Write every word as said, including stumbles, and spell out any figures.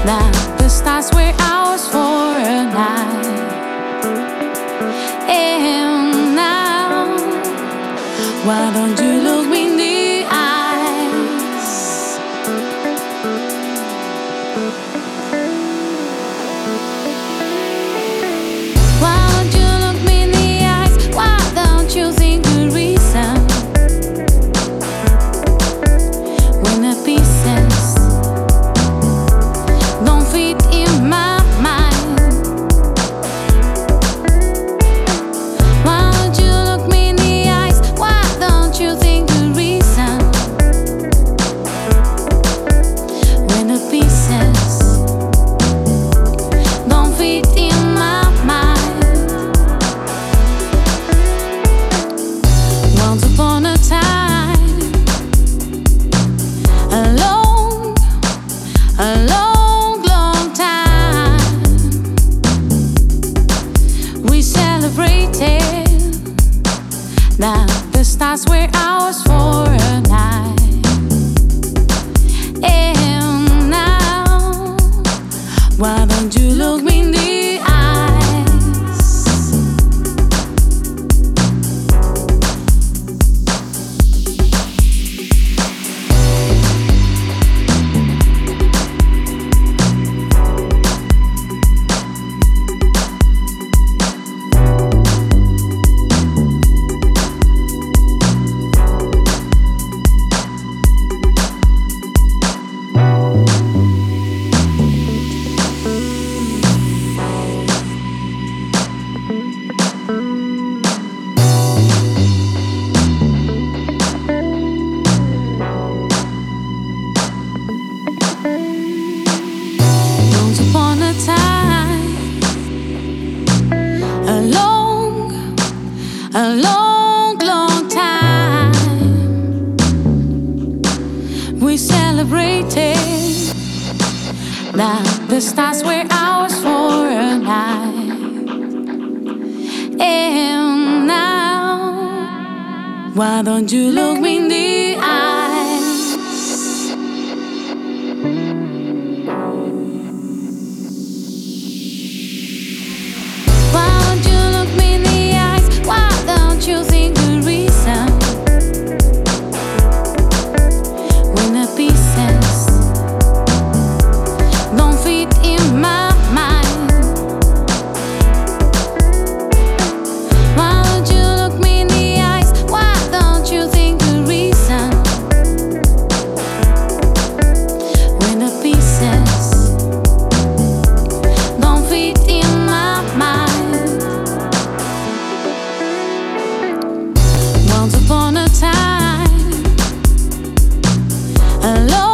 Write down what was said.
Now the stars were ours for a night. And now, why don't you look me in the eyes? Why don't you look me in the eyes? Why don't you think the reason when the pieces don't fit in my mind? Why don't you look me in the eyes? Why don't you think the reason when the pieces don't fit in my mind? Once upon a time, a long, a long, long time, we celebrated. Now the stars were ours for a night. And now, why don't you look me in the eyes? Once upon a time, a long, a long, long time, we celebrated. Now the stars were ours for a night. And now, why don't you look me in the eyes? Why don't you look me in the eyes? Why don't you think the reason when the pieces don't fit in my mind? Why don't you look me in the eyes? Why don't you think the reason when the pieces don't fit in my mind? Once upon a time, a long